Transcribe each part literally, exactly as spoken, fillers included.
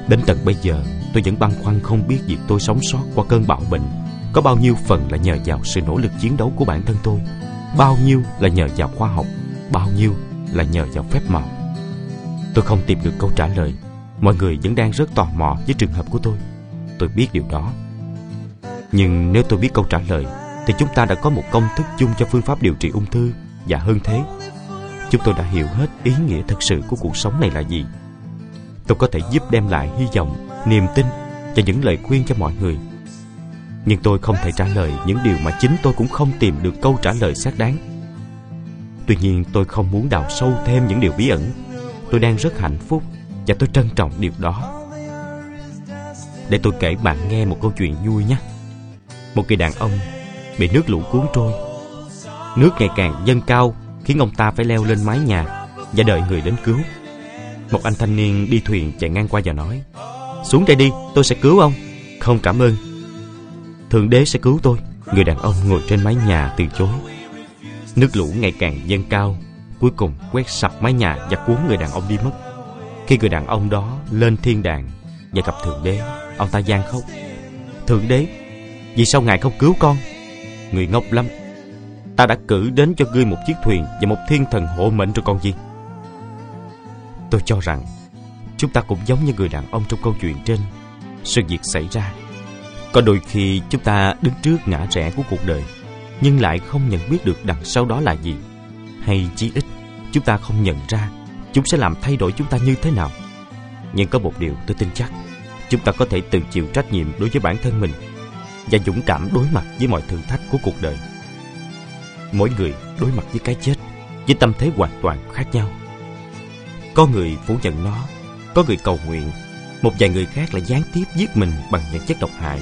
Đến tận bây giờ, tôi vẫn băn khoăn không biết việc tôi sống sót qua cơn bạo bệnh có bao nhiêu phần là nhờ vào sự nỗ lực chiến đấu của bản thân tôi, bao nhiêu là nhờ vào khoa học, bao nhiêu là nhờ vào phép màu. Tôi không tìm được câu trả lời. Mọi người vẫn đang rất tò mò với trường hợp của tôi. Tôi biết điều đó. Nhưng nếu tôi biết câu trả lời, thì chúng ta đã có một công thức chung cho phương pháp điều trị ung thư. Và hơn thế, chúng tôi đã hiểu hết ý nghĩa thật sự của cuộc sống này là gì. Tôi có thể giúp đem lại hy vọng, niềm tin và những lời khuyên cho mọi người. Nhưng tôi không thể trả lời những điều mà chính tôi cũng không tìm được câu trả lời xác đáng. Tuy nhiên, tôi không muốn đào sâu thêm những điều bí ẩn. Tôi đang rất hạnh phúc và tôi trân trọng điều đó. Để tôi kể bạn nghe một câu chuyện vui nhé. Một người đàn ông bị nước lũ cuốn trôi. Nước ngày càng dâng cao khiến ông ta phải leo lên mái nhà và đợi người đến cứu. Một anh thanh niên đi thuyền chạy ngang qua và nói: "Xuống đây đi, tôi sẽ cứu ông." "Không, cảm ơn. Thượng đế sẽ cứu tôi." Người đàn ông ngồi trên mái nhà từ chối. Nước lũ ngày càng dâng cao, cuối cùng quét sập mái nhà và cuốn người đàn ông đi mất. Khi người đàn ông đó lên thiên đàng và gặp thượng đế, ông ta van khóc: "Thượng đế, vì sao ngài không cứu con?" "Người ngốc lắm. Ta đã cử đến cho ngươi một chiếc thuyền và một thiên thần hộ mệnh rồi còn gì." Tôi cho rằng chúng ta cũng giống như người đàn ông trong câu chuyện trên. Sự việc xảy ra. Có đôi khi chúng ta đứng trước ngã rẽ của cuộc đời, nhưng lại không nhận biết được đằng sau đó là gì. Hay chí ít, chúng ta không nhận ra chúng sẽ làm thay đổi chúng ta như thế nào. Nhưng có một điều tôi tin chắc: chúng ta có thể tự chịu trách nhiệm đối với bản thân mình và dũng cảm đối mặt với mọi thử thách của cuộc đời. Mỗi người đối mặt với cái chết với tâm thế hoàn toàn khác nhau. Có người phủ nhận nó, có người cầu nguyện, một vài người khác lại gián tiếp giết mình bằng những chất độc hại.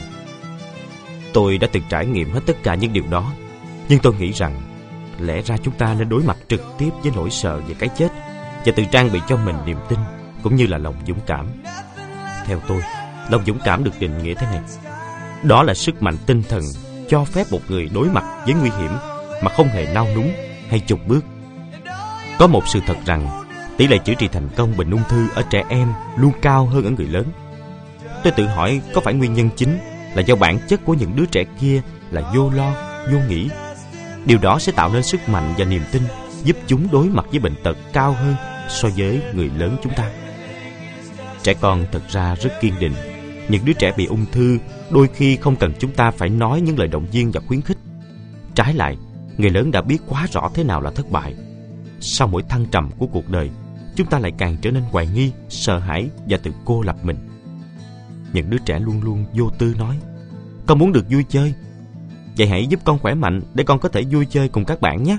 Tôi đã từng trải nghiệm hết tất cả những điều đó, nhưng tôi nghĩ rằng lẽ ra chúng ta nên đối mặt trực tiếp với nỗi sợ về cái chết và tự trang bị cho mình niềm tin cũng như là lòng dũng cảm. Theo tôi, lòng dũng cảm được định nghĩa thế này: đó là sức mạnh tinh thần cho phép một người đối mặt với nguy hiểm mà không hề nao núng hay chùn bước. Có một sự thật rằng tỷ lệ chữa trị thành công bệnh ung thư ở trẻ em luôn cao hơn ở người lớn. Tôi tự hỏi có phải nguyên nhân chính là do bản chất của những đứa trẻ kia là vô lo, vô nghĩ. Điều đó sẽ tạo nên sức mạnh và niềm tin giúp chúng đối mặt với bệnh tật cao hơn so với người lớn chúng ta. Trẻ con thật ra rất kiên định. Những đứa trẻ bị ung thư đôi khi không cần chúng ta phải nói những lời động viên và khuyến khích. Trái lại, người lớn đã biết quá rõ thế nào là thất bại. Sau mỗi thăng trầm của cuộc đời, chúng ta lại càng trở nên hoài nghi, sợ hãi và tự cô lập mình. Những đứa trẻ luôn luôn vô tư nói: "Con muốn được vui chơi. Vậy hãy giúp con khỏe mạnh để con có thể vui chơi cùng các bạn nhé."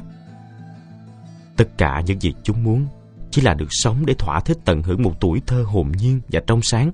Tất cả những gì chúng muốn chỉ là được sống để thỏa thích tận hưởng một tuổi thơ hồn nhiên và trong sáng.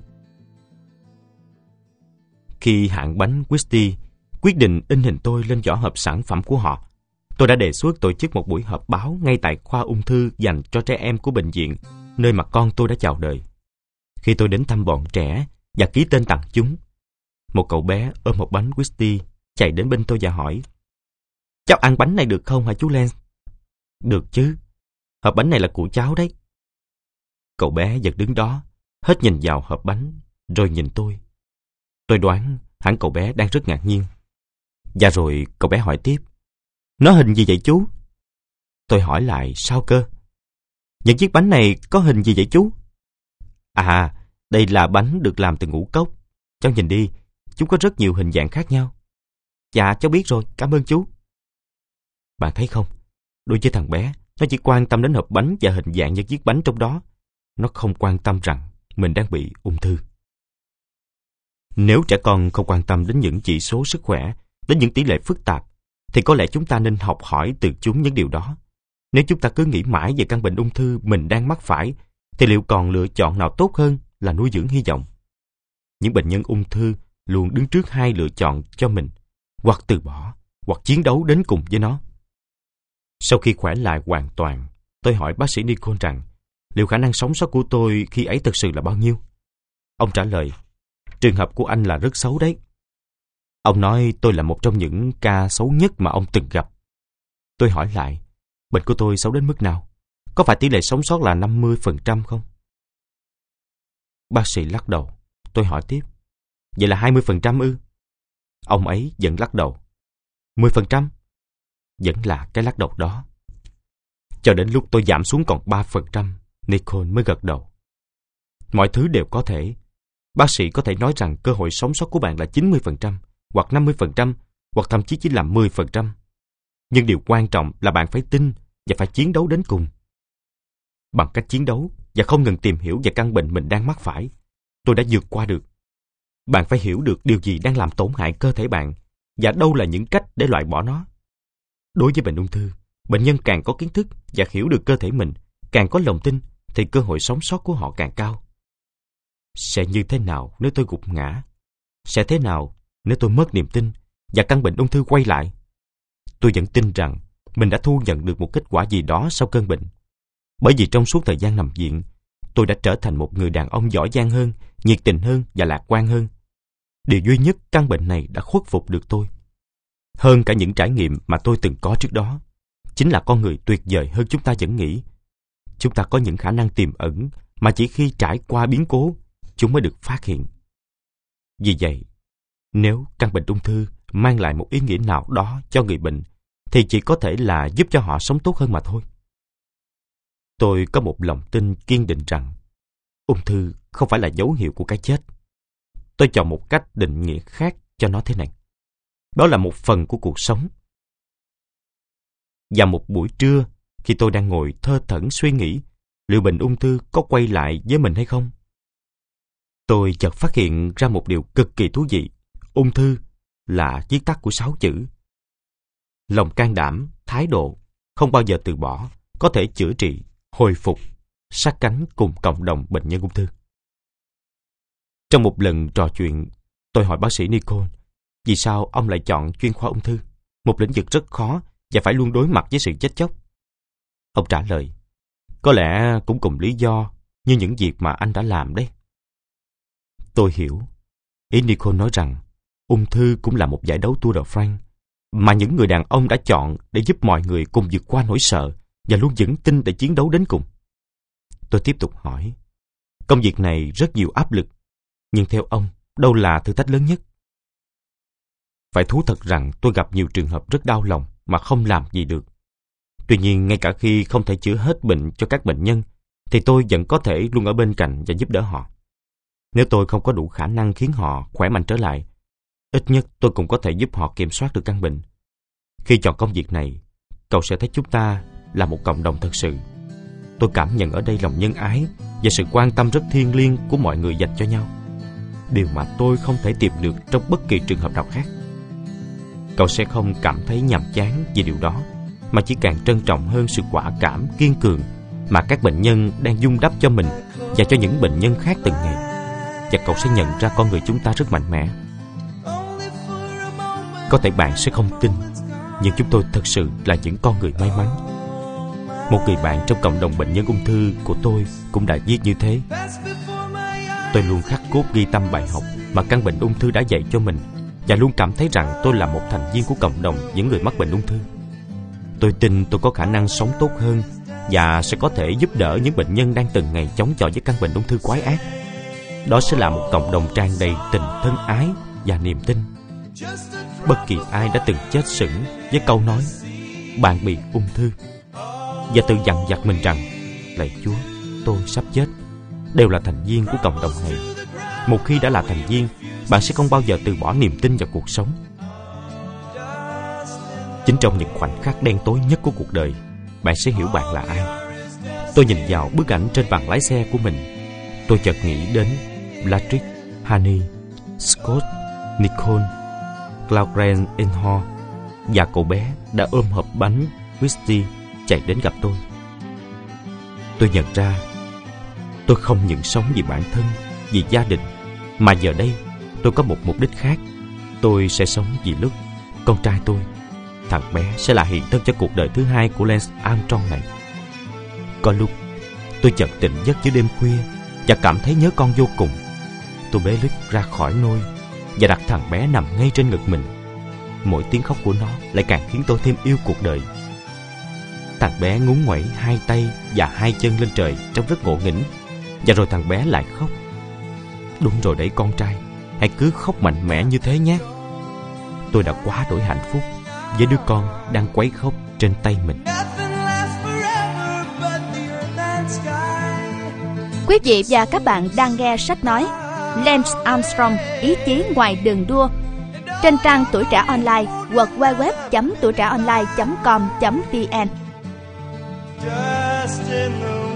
Khi hãng bánh Christie quyết định in hình tôi lên vỏ hộp sản phẩm của họ, tôi đã đề xuất tổ chức một buổi họp báo ngay tại khoa ung thư dành cho trẻ em của bệnh viện, nơi mà con tôi đã chào đời. Khi tôi đến thăm bọn trẻ và ký tên tặng chúng, một cậu bé ôm một bánh Christie chạy đến bên tôi và hỏi: "Cháu ăn bánh này được không hả chú Lance?" "Được chứ. Hộp bánh này là của cháu đấy." Cậu bé vẫn đứng đó, hết nhìn vào hộp bánh, rồi nhìn tôi. Tôi đoán hẳn cậu bé đang rất ngạc nhiên. Và rồi cậu bé hỏi tiếp: "Nó hình gì vậy chú?" Tôi hỏi lại: "Sao cơ? Những chiếc bánh này có hình gì vậy chú?" "À, đây là bánh được làm từ ngũ cốc. Cháu nhìn đi, chúng có rất nhiều hình dạng khác nhau." "Dạ, cháu biết rồi, cảm ơn chú." Bạn thấy không? Đối với thằng bé, nó chỉ quan tâm đến hộp bánh và hình dạng những chiếc bánh trong đó. Nó không quan tâm rằng mình đang bị ung thư. Nếu trẻ con không quan tâm đến những chỉ số sức khỏe, đến những tỷ lệ phức tạp, thì có lẽ chúng ta nên học hỏi từ chúng những điều đó. Nếu chúng ta cứ nghĩ mãi về căn bệnh ung thư mình đang mắc phải, thì liệu còn lựa chọn nào tốt hơn là nuôi dưỡng hy vọng? Những bệnh nhân ung thư luôn đứng trước hai lựa chọn cho mình: hoặc từ bỏ, hoặc chiến đấu đến cùng với nó. Sau khi khỏe lại hoàn toàn, tôi hỏi bác sĩ Nicole rằng liệu khả năng sống sót của tôi khi ấy thực sự là bao nhiêu? Ông trả lời: "Trường hợp của anh là rất xấu đấy." Ông nói tôi là một trong những ca xấu nhất mà ông từng gặp. Tôi hỏi lại: "Bệnh của tôi xấu đến mức nào? Có phải tỷ lệ sống sót là năm mươi phần trăm không?" Bác sĩ lắc đầu. tôi hỏi tiếp. Vậy là hai mươi phần trăm ư? Ông ấy vẫn lắc đầu. Mười phần trăm? Vẫn là cái lắc đầu đó. Cho đến lúc tôi giảm xuống còn ba phần trăm, Nicole mới gật đầu. Mọi thứ đều có thể. Bác sĩ có thể nói rằng cơ hội sống sót của bạn là chín mươi phần trăm, hoặc năm mươi phần trăm, hoặc thậm chí chỉ là mười phần trăm. Nhưng điều quan trọng là bạn phải tin và phải chiến đấu đến cùng. Bằng cách chiến đấu và không ngừng tìm hiểu về căn bệnh mình đang mắc phải, tôi đã vượt qua được. Bạn phải hiểu được điều gì đang làm tổn hại cơ thể bạn và đâu là những cách để loại bỏ nó. Đối với bệnh ung thư, bệnh nhân càng có kiến thức và hiểu được cơ thể mình, càng có lòng tin, thì cơ hội sống sót của họ càng cao. Sẽ như thế nào nếu tôi gục ngã? Sẽ thế nào nếu tôi mất niềm tin và căn bệnh ung thư quay lại? Tôi vẫn tin rằng mình đã thu nhận được một kết quả gì đó sau cơn bệnh. Bởi vì trong suốt thời gian nằm viện, tôi đã trở thành một người đàn ông giỏi giang hơn, nhiệt tình hơn và lạc quan hơn. Điều duy nhất căn bệnh này đã khuất phục được tôi, hơn cả những trải nghiệm mà tôi từng có trước đó, chính là con người tuyệt vời hơn chúng ta vẫn nghĩ. Chúng ta có những khả năng tiềm ẩn mà chỉ khi trải qua biến cố, chúng mới được phát hiện. Vì vậy, nếu căn bệnh ung thư mang lại một ý nghĩa nào đó cho người bệnh, thì chỉ có thể là giúp cho họ sống tốt hơn mà thôi. Tôi có một lòng tin kiên định rằng ung thư không phải là dấu hiệu của cái chết. Tôi chọn một cách định nghĩa khác cho nó thế này. Đó là một phần của cuộc sống. Và một buổi trưa, khi tôi đang ngồi thơ thẩn suy nghĩ liệu bệnh ung thư có quay lại với mình hay không, tôi chợt phát hiện ra một điều cực kỳ thú vị. Ung thư là viết tắt của sáu chữ: lòng can đảm, thái độ, không bao giờ từ bỏ, có thể chữa trị, hồi phục, sát cánh cùng cộng đồng bệnh nhân ung thư. Trong một lần trò chuyện, tôi hỏi bác sĩ Nicole, vì sao ông lại chọn chuyên khoa ung thư, một lĩnh vực rất khó và phải luôn đối mặt với sự chết chóc? Ông trả lời, có lẽ cũng cùng lý do như những việc mà anh đã làm đấy. Tôi hiểu. Ý Nicole nói rằng ung thư cũng là một giải đấu Tour de France mà những người đàn ông đã chọn để giúp mọi người cùng vượt qua nỗi sợ và luôn vững tin để chiến đấu đến cùng. Tôi tiếp tục hỏi, công việc này rất nhiều áp lực, nhưng theo ông, đâu là thử thách lớn nhất? Phải thú thật rằng tôi gặp nhiều trường hợp rất đau lòng mà không làm gì được. Tuy nhiên, ngay cả khi không thể chữa hết bệnh cho các bệnh nhân, thì tôi vẫn có thể luôn ở bên cạnh và giúp đỡ họ. Nếu tôi không có đủ khả năng khiến họ khỏe mạnh trở lại, ít nhất tôi cũng có thể giúp họ kiểm soát được căn bệnh. Khi chọn công việc này, cậu sẽ thấy chúng ta là một cộng đồng thật sự. Tôi cảm nhận ở đây lòng nhân ái và sự quan tâm rất thiêng liêng của mọi người dành cho nhau, điều mà tôi không thể tìm được trong bất kỳ trường hợp nào khác. Cậu sẽ không cảm thấy nhàm chán vì điều đó, mà chỉ càng trân trọng hơn sự quả cảm, kiên cường mà các bệnh nhân đang vun đắp cho mình và cho những bệnh nhân khác từng ngày. Và cậu sẽ nhận ra con người chúng ta rất mạnh mẽ. Có thể bạn sẽ không tin, nhưng chúng tôi thật sự là những con người may mắn. Một người bạn trong cộng đồng bệnh nhân ung thư của tôi cũng đã viết như thế. Tôi luôn khắc cốt ghi tâm bài học mà căn bệnh ung thư đã dạy cho mình, và luôn cảm thấy rằng tôi là một thành viên của cộng đồng những người mắc bệnh ung thư. Tôi tin tôi có khả năng sống tốt hơn và sẽ có thể giúp đỡ những bệnh nhân đang từng ngày chống chọi với căn bệnh ung thư quái ác. Đó sẽ là một cộng đồng tràn đầy tình thân ái và niềm tin. Bất kỳ ai đã từng chết sững với câu nói bạn bị ung thư và tự dằn vặt mình rằng lạy Chúa, tôi sắp chết, đều là thành viên của cộng đồng này. Một khi đã là thành viên, bạn sẽ không bao giờ từ bỏ niềm tin vào cuộc sống. Chính trong những khoảnh khắc đen tối nhất của cuộc đời, bạn sẽ hiểu bạn là ai. Tôi nhìn vào bức ảnh trên bàn lái xe của mình. Tôi chợt nghĩ đến Patrick, Honey, Scott, Nicole, Claudine Enhor và cậu bé đã ôm hộp bánh Christy chạy đến gặp tôi. Tôi nhận ra tôi không những sống vì bản thân, vì gia đình, mà giờ đây tôi có một mục đích khác. Tôi sẽ sống vì lúc con trai tôi, thằng bé, sẽ là hiện thân cho cuộc đời thứ hai của Lance Armstrong này. Có lúc tôi chợt tỉnh giấc giữa đêm khuya và cảm thấy nhớ con vô cùng. Tôi bế Luke ra khỏi nôi và đặt thằng bé nằm ngay trên ngực mình. Mỗi tiếng khóc của nó lại càng khiến tôi thêm yêu cuộc đời. Thằng bé ngúng nguẩy hai tay và hai chân lên trời trông rất ngộ nghĩnh, và rồi thằng bé lại khóc. Đúng rồi đấy con trai, hãy cứ khóc mạnh mẽ như thế nhé. Tôi đã quá đổi hạnh phúc với đứa con đang quấy khóc trên tay mình. Quý vị và các bạn đang nghe sách nói Lance Armstrong, ý chí ngoài đường đua, trên trang Tuổi Trẻ Online, w w w chấm tuổi trẻ online chấm com chấm vn.